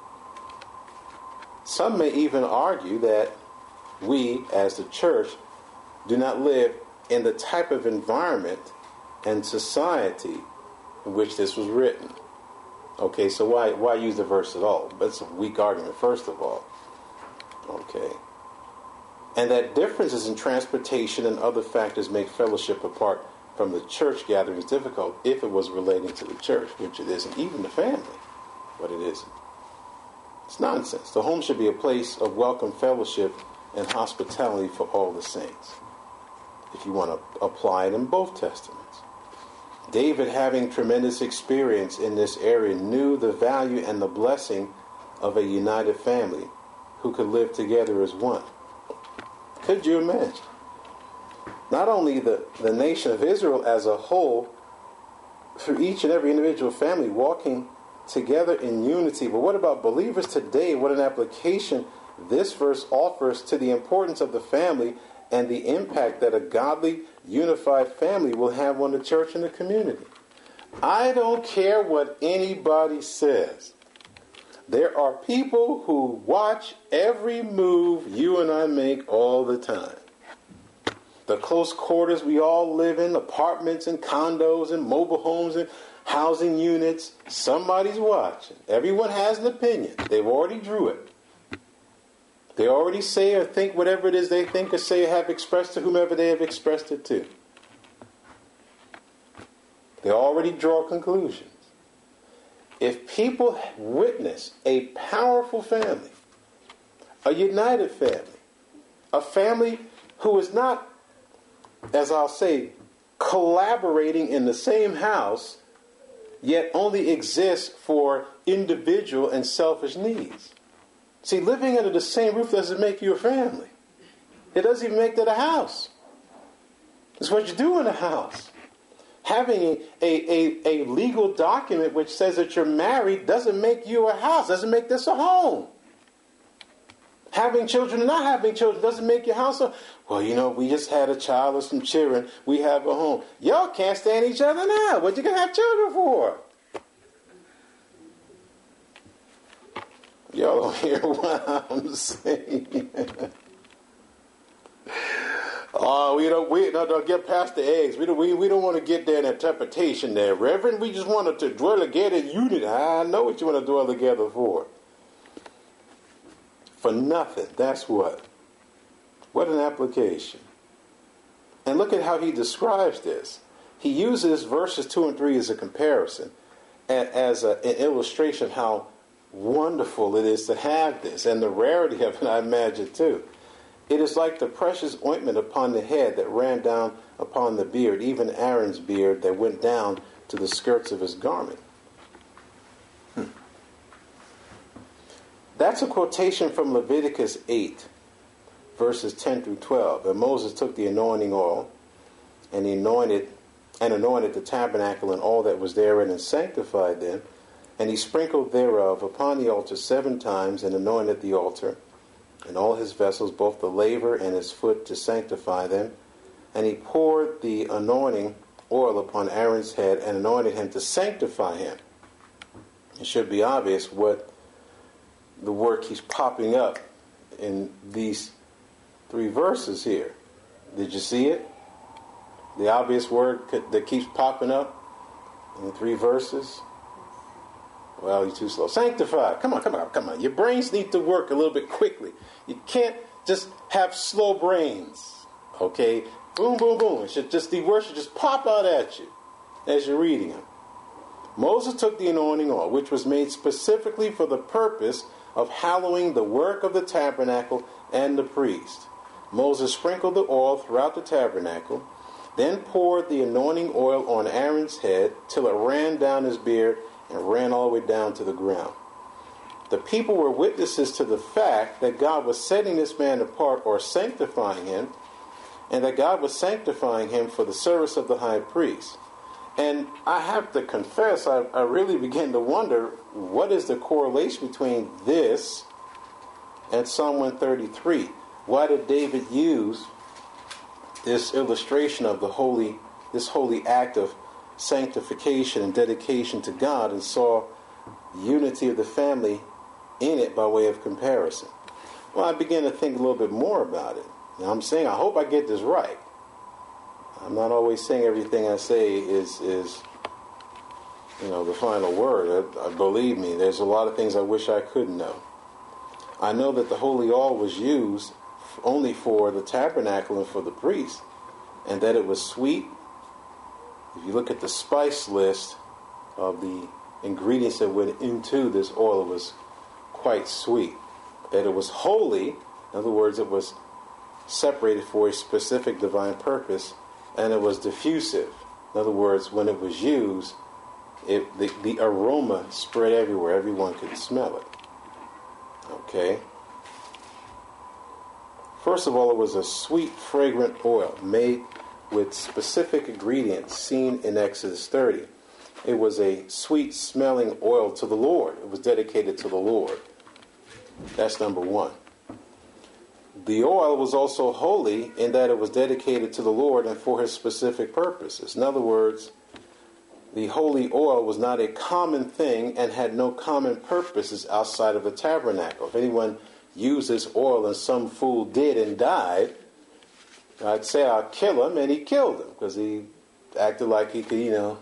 Some may even argue that we, as the church, do not live in the type of environment and society in which this was written. Okay, so why why use the verse at all? That's a weak argument, first of all. Okay. And that differences in transportation and other factors make fellowship apart from the church gatherings difficult if it was relating to the church, which it isn't, even the family, but it isn't. It's nonsense. The home should be a place of welcome fellowship and hospitality for all the saints, if you want to apply it in both testaments. David, having tremendous experience in this area, knew the value and the blessing of a united family who could live together as one. Could you imagine? Not only the, the nation of Israel as a whole, through each and every individual family walking together in unity, but what about believers today? What an application this verse offers to the importance of the family and the impact that a godly, unified family will have on the church and the community. I don't care what anybody says. There are people who watch every move you and I make all the time. The close quarters we all live in, apartments and condos and mobile homes and housing units, somebody's watching. Everyone has an opinion. They've already drew it. They already say or think whatever it is they think or say or have expressed to whomever they have expressed it to. They already draw conclusions. If people witness a powerful family, a united family, a family who is not, as I'll say, collaborating in the same house yet only exists for individual and selfish needs. See, living under the same roof doesn't make you a family. It doesn't even make that a house. It's what you do in a house. Having a, a, a, a legal document which says that you're married doesn't make you a house, doesn't make this a home. Having children and not having children doesn't make your house a... Well, you know, we just had a child or some children. We have a home. Y'all can't stand each other now. What you gonna have children for? Y'all don't hear what I'm saying. Oh, we don't. We no, don't get past the eggs. We don't. We, we don't want to get there in interpretation, there, Reverend. We just wanted to dwell together in unity. I know what you want to dwell together for. For nothing. That's what. What an application. And look at how he describes this. He uses verses two and three as a comparison, as a, an illustration how wonderful it is to have this, and the rarity of it, I imagine, too. It is like the precious ointment upon the head that ran down upon the beard, even Aaron's beard that went down to the skirts of his garment. Hmm. That's a quotation from Leviticus eight, verses ten through twelve. And Moses took the anointing oil and he anointed and anointed the tabernacle and all that was therein and sanctified them. And he sprinkled thereof upon the altar seven times and anointed the altar and all his vessels, both the laver and his foot, to sanctify them. And he poured the anointing oil upon Aaron's head and anointed him to sanctify him. It should be obvious what the word keeps popping up in these three verses here. Did you see it? The obvious word that keeps popping up in the three verses. Well, you're too slow. Sanctify. Come on, come on, come on. Your brains need to work a little bit quickly. You can't just have slow brains. Okay? Boom, boom, boom. It should just, the words should just pop out at you as you're reading them. Moses took the anointing oil, which was made specifically for the purpose of hallowing the work of the tabernacle and the priest. Moses sprinkled the oil throughout the tabernacle, then poured the anointing oil on Aaron's head till it ran down his beard and ran all the way down to the ground. The people were witnesses to the fact that God was setting this man apart or sanctifying him, and that God was sanctifying him for the service of the high priest. And I have to confess, I, I really begin to wonder, what is the correlation between this and Psalm one thirty-three? Why did David use this illustration of the holy, this holy act of sanctification and dedication to God, and saw unity of the family in it by way of comparison? Well, I began to think a little bit more about it. Now, I'm saying, I hope I get this right. I'm not always saying everything I say is, is you know, the final word. I, I, believe me, there's a lot of things I wish I could know. I know that the holy oil was used only for the tabernacle and for the priest, and that it was sweet. If you look at the spice list of the ingredients that went into this oil, it was quite sweet. That it was holy, in other words, it was separated for a specific divine purpose, and it was diffusive. In other words, when it was used, it, the, the aroma spread everywhere. Everyone could smell it. Okay? First of all, it was a sweet, fragrant oil made with specific ingredients seen in Exodus thirty. It was a sweet-smelling oil to the Lord. It was dedicated to the Lord. That's number one. The oil was also holy in that it was dedicated to the Lord and for his specific purposes. In other words, the holy oil was not a common thing and had no common purposes outside of the tabernacle. If anyone used this oil and some fool did and died, I'd say I'll kill him, and he killed him because he acted like he could, you know,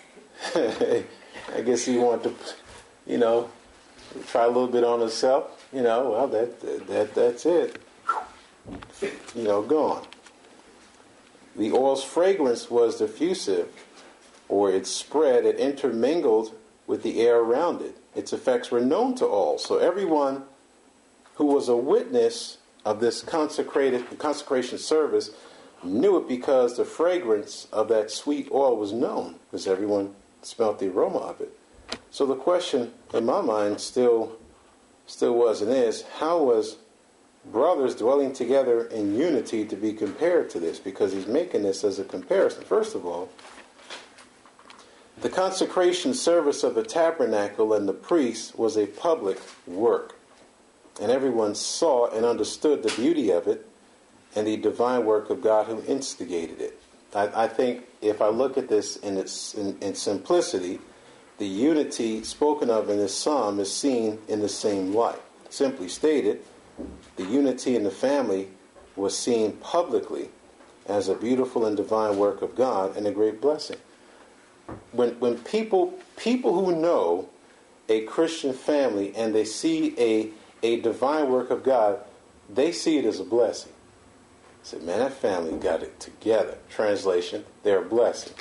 I guess he wanted to, you know, try a little bit on himself. You know, well, that that that's it. You know, gone. The oil's fragrance was diffusive, or it spread, it intermingled with the air around it. Its effects were known to all. So everyone who was a witness of this consecrated consecration service knew it because the fragrance of that sweet oil was known, because everyone smelt the aroma of it. So the question in my mind still, still was and is, how was brothers dwelling together in unity to be compared to this? Because he's making this as a comparison. First of all, the consecration service of the tabernacle and the priests was a public work, and everyone saw and understood the beauty of it and the divine work of God who instigated it. I, I think if I look at this in its in, in simplicity, the unity spoken of in this psalm is seen in the same light. Simply stated, the unity in the family was seen publicly as a beautiful and divine work of God and a great blessing. When when people people who know a Christian family and they see a a divine work of God, they see it as a blessing. Say, man, that family got it together. Translation, they're a blessing.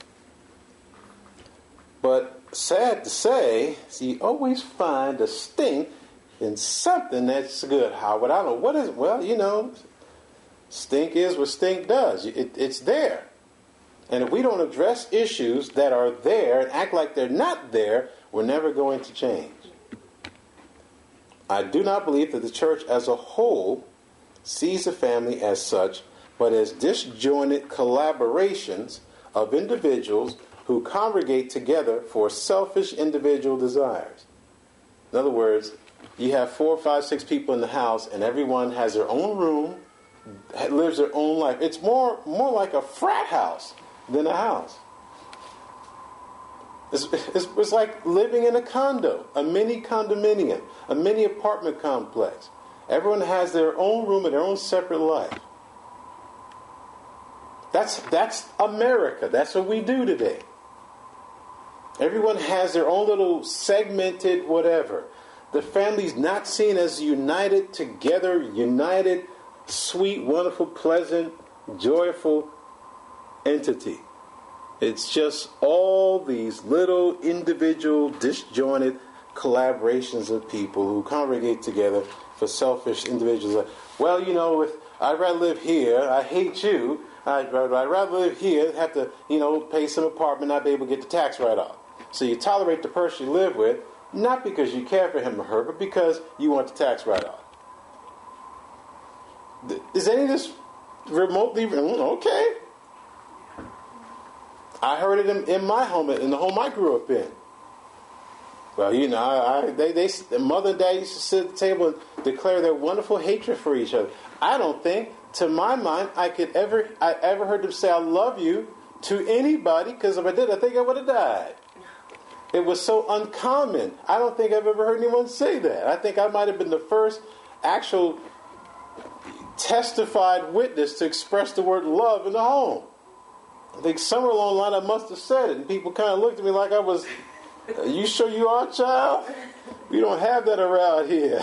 But sad to say, so you always find a stink in something that's good. Howard, I don't know what is. Well, you know, stink is what stink does. It, it's there. And if we don't address issues that are there and act like they're not there, we're never going to change. I do not believe that the church as a whole sees the family as such, but as disjointed collaborations of individuals who congregate together for selfish individual desires. In other words, you have four, five, six people in the house, and everyone has their own room, lives their own life. It's more, more like a frat house than a house. It's, it's, it's like living in a condo, a mini condominium, a mini apartment complex. Everyone has their own room and their own separate life. That's, that's America. That's what we do today. Everyone has their own little segmented whatever. The family's not seen as united together, united, sweet, wonderful, pleasant, joyful entity. It's just all these little individual, disjointed collaborations of people who congregate together for selfish individuals. Well, you know, if I'd rather live here, I hate you, I'd rather, I'd rather live here, have to, you know, pay some apartment, not be able to get the tax write-off. So you tolerate the person you live with, not because you care for him or her, but because you want the tax write-off. Is any of this remotely... Okay. I heard it in, in my home, in the home I grew up in. Well, you know, I, I, they, they, the mother and dad used to sit at the table and declare their wonderful hatred for each other. I don't think, to my mind, I could ever, I ever heard them say, I love you to anybody, because if I did, I think I would have died. It was so uncommon. I don't think I've ever heard anyone say that. I think I might have been the first actual testified witness to express the word love in the home. I think somewhere along the line I must have said it, and people kind of looked at me like I was, are you sure you are, child? We don't have that around here.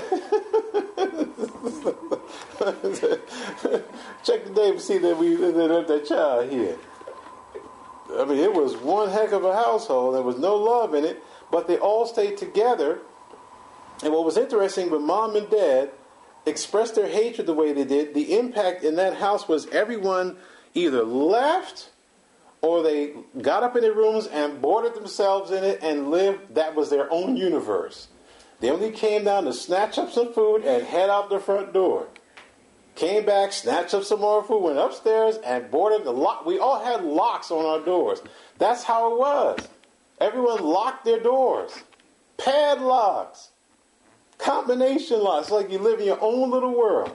Check the name and see that we didn't have that child here. I mean, it was one heck of a household. There was no love in it, but they all stayed together. And what was interesting, when mom and dad expressed their hatred the way they did, the impact in that house was everyone either left or they got up in their rooms and boarded themselves in it and lived. That was their own universe. They only came down to snatch up some food and head out the front door. Came back, snatched up some more food, went upstairs and boarded the lock. We all had locks on our doors. That's how it was. Everyone locked their doors. Padlocks. Combination locks. It's like you live in your own little world.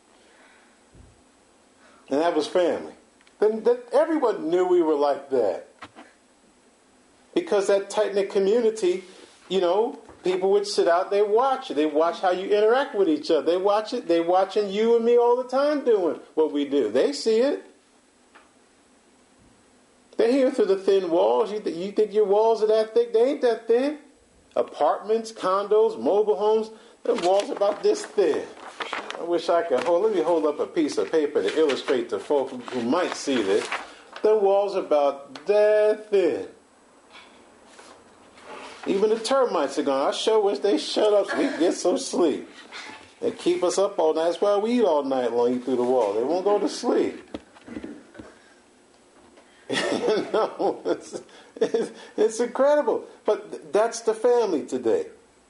And that was family. Then that everyone knew we were like that. Because that tight-knit community, you know, people would sit out, they watch it. They watch how you interact with each other. They watch it. They watching you and me all the time doing what we do. They see it. They hear through the thin walls. You, th- you think your walls are that thick? They ain't that thin. Apartments, condos, mobile homes, the walls are about this thin. I wish I could hold. Let me hold up a piece of paper to illustrate to folk who, who might see this. The walls are about that thin. Even the termites are gone. I sure wish they shut up so we can get some sleep. They keep us up all night. That's why we eat all night long, eat through the wall. They won't go to sleep. You know, it's, it's, it's incredible. But that's the family today.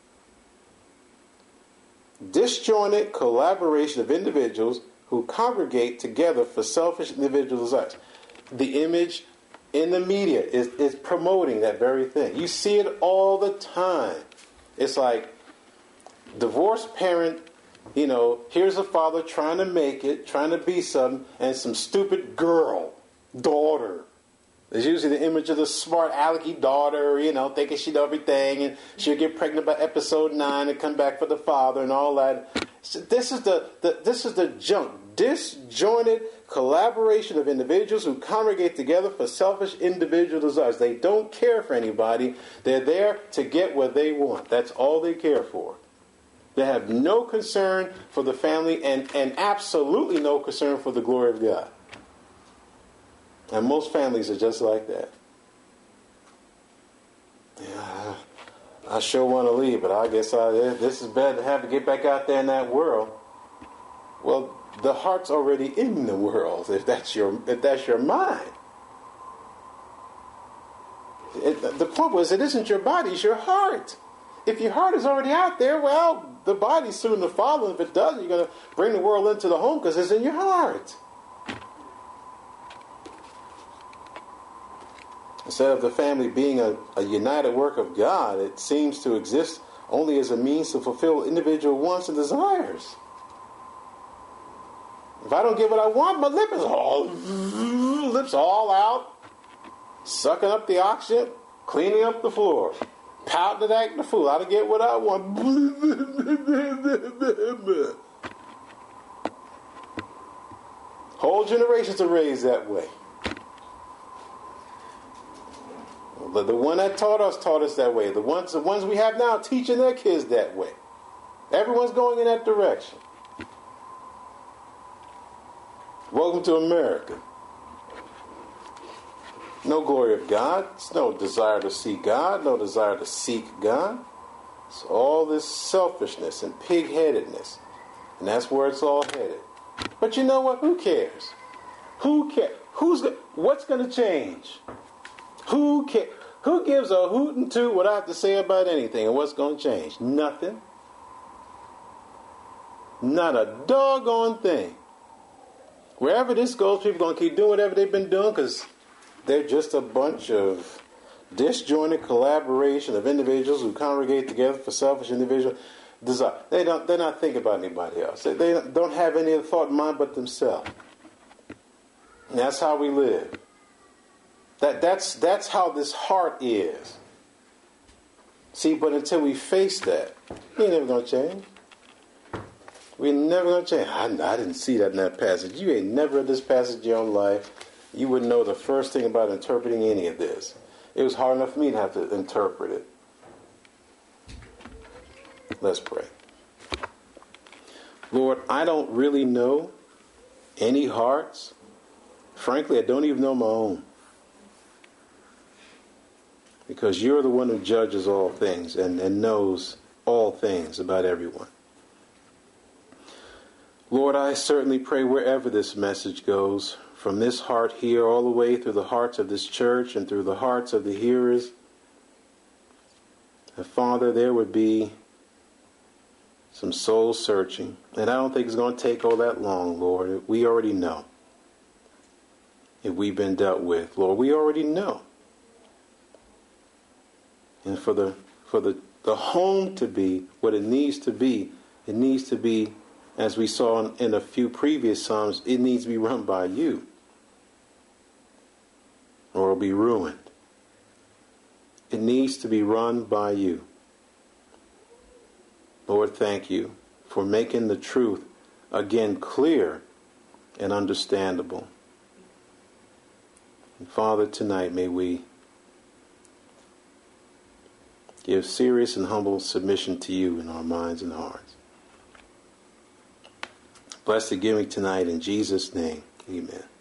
Disjointed collaboration of individuals who congregate together for selfish individual desires. The image in the media is, is promoting that very thing. You see it all the time. It's like divorced parent, you know, here's a father trying to make it, trying to be something, and some stupid girl, daughter. There's usually the image of the smart alecky daughter, you know, thinking she knows everything, and she'll get pregnant by episode nine and come back for the father and all that. So this is the, the this is the junk. Disjointed collaboration of individuals who congregate together for selfish individual desires. They don't care for anybody. They're there to get what they want. That's all they care for. They have no concern for the family and, and absolutely no concern for the glory of God. And most families are just like that. Yeah, I sure want to leave, but I guess I, this is bad to have to get back out there in that world. Well, the heart's already in the world, if that's your if that's your mind. It, the point was, it isn't your body, it's your heart. If your heart is already out there, well, the body's soon to follow. If it doesn't, you're going to bring the world into the home because it's in your heart. Instead of the family being a, a united work of God, it seems to exist only as a means to fulfill individual wants and desires. If I don't get what I want, my lip is all lips all out, sucking up the oxygen, cleaning up the floor, pouting and acting the fool. I don't get what I want. Whole generations are raised that way. But the one that taught us taught us that way. The ones, the ones we have now teaching their kids that way. Everyone's going in that direction. Welcome to America. No glory of God. It's no desire to see God. No desire to seek God. It's all this selfishness and pig-headedness. And that's where it's all headed. But you know what? Who cares? Who cares? Who's go- What's going to change? Who cares? Who gives a hoot and toot what I have to say about anything? And what's going to change? Nothing. Not a doggone thing. Wherever this goes, people are going to keep doing whatever they've been doing because they're just a bunch of disjointed collaboration of individuals who congregate together for selfish individual desire. They don't, they're not thinking about anybody else. They, they don't have any other thought in mind but themselves. And that's how we live. That, that's, that's how this heart is. See, but until we face that, we ain't never going to change. We're never going to change. I, I didn't see that in that passage. You ain't never read this passage in your own life. You wouldn't know the first thing about interpreting any of this. It was hard enough for me to have to interpret it. Let's pray. Lord, I don't really know any hearts. Frankly, I don't even know my own. Because you're the one who judges all things and, and knows all things about everyone. Lord, I certainly pray wherever this message goes, from this heart here all the way through the hearts of this church and through the hearts of the hearers, that Father, there would be some soul searching. And I don't think it's going to take all that long, Lord. We already know. If we've been dealt with, Lord, we already know. And for the for the, the home to be what it needs to be, it needs to be, as we saw in, in a few previous Psalms, it needs to be run by you. Or it'll be ruined. It needs to be run by you. Lord, thank you for making the truth again clear and understandable. And Father, tonight may we give serious and humble submission to you in our minds and hearts. Bless the giving tonight in Jesus' name. Amen.